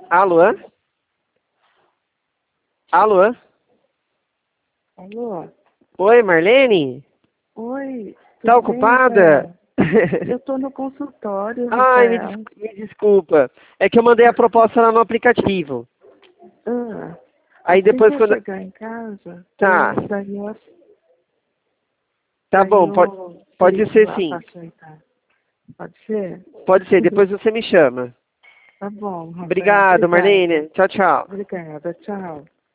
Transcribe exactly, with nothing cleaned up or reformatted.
Alô? Alô? Alô? Oi, Marlene? Oi, Tá tudo bem, ocupada? Rafael? Eu tô no consultório, Ai, me, Rafael. des- me desculpa. É que eu mandei a proposta lá no aplicativo. Ah, Aí assim depois que eu quando... chegar em casa, Tá, eu daí eu, tá daí bom, pode, eu pode ligo ser lá sim. pra sentar. Pode ser? Pode ser, depois você me chama. Tá bom, Rafael. Obrigado, Obrigada. Marlene. Tchau, tchau. Obrigada. Tchau.